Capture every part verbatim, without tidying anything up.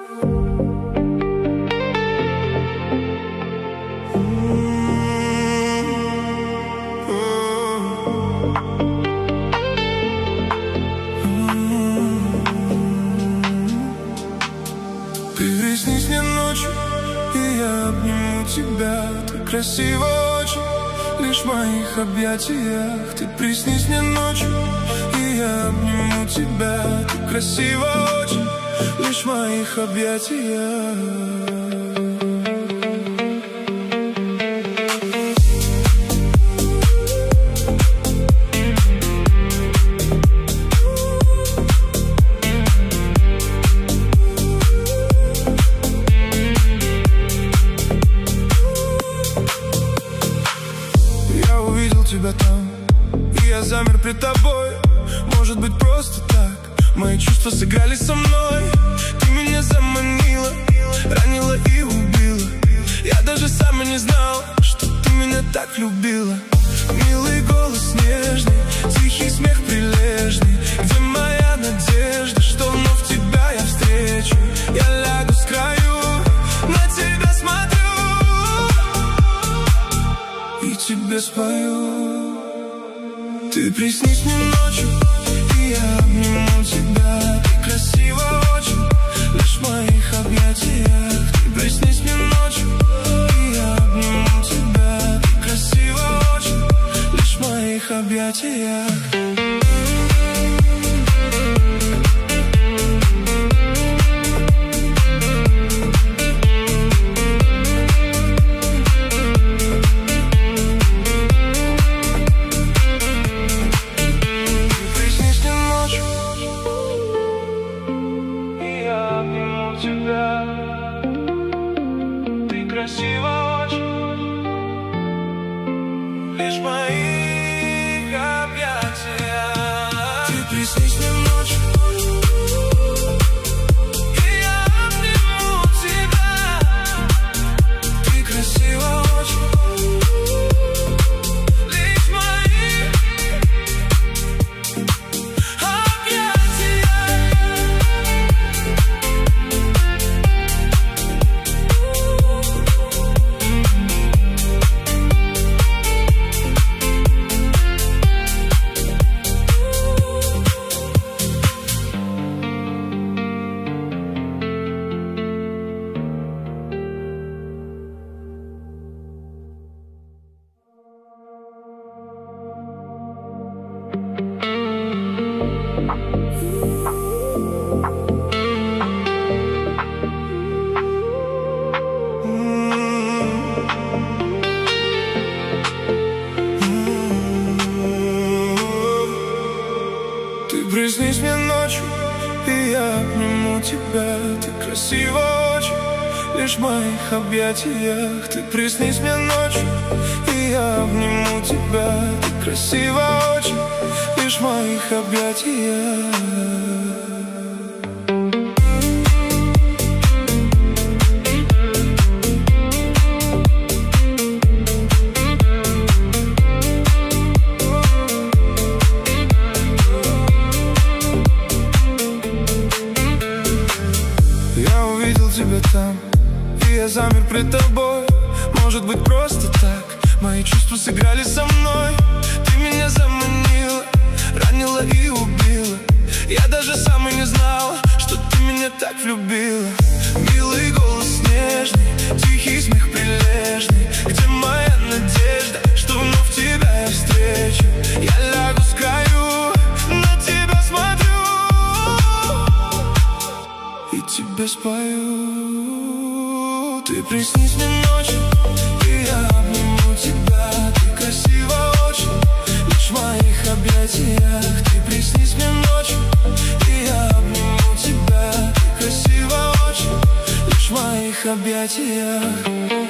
Приснись мне ночью, и я обниму тебя. Ты красива очень, лишь в моих объятиях. Ты приснись мне ночью, и я обниму тебя. Ты красива очень, лишь в моих объятиях. Тебя там, и я замер пред тобой. Может быть, просто так мои чувства сыграли со мной. Ты меня заманила, ранила и убила. Я даже сам и не знал, что ты меня так любила. Милый голос нежный, тихий смех прилежный. Где моя надежда, что вновь тебя я встречу? Я лягу с краю, на тебя смотрю и тебе спою. Ты приснись мне ночью, и я обниму тебя. Ты красива очень, лишь в моих объятиях. Ты приснись мне ночью, и я обниму тебя. Ты красива очень, лишь в моих объятиях. Красиво очень, лишь в моих объятиях. Ты приснись мне ночью, и я обниму тебя. Ты красиво очень, лишь в моих объятиях. Приснись мне ночью, и я обниму тебя. Ты красива очень, лишь в моих объятиях. Ты приснись мне ночью, и я обниму тебя. Ты красива очень, лишь в моих объятиях. Тебя там, и я замер пред тобой. Может быть, просто так мои чувства сыграли со мной. Ты меня заманила, ранила и убила. Я даже сам и не знал, что ты меня так влюбила. Милый голос нежный, тихий смех прилежный. Где моя надежда, что вновь тебя я встречу? Я лягу с краю, на тебя смотрю и тебе спою. Ты приснись мне ночью, и я обниму тебя. Ты красива очень, лишь в моих объятиях. Ты приснись мне ночью, и я обниму тебя. Ты красива очень, лишь в моих объятиях.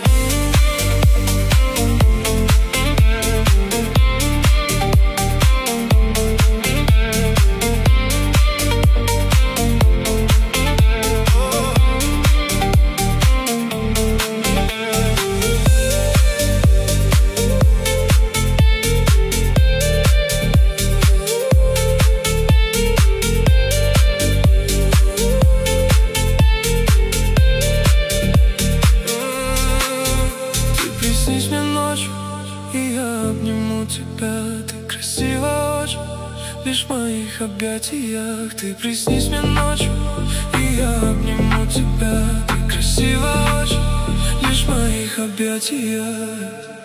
лишь в моих объятиях. Ты приснись мне ночью, и я обниму тебя. Ты красива очень, лишь в моих объятиях.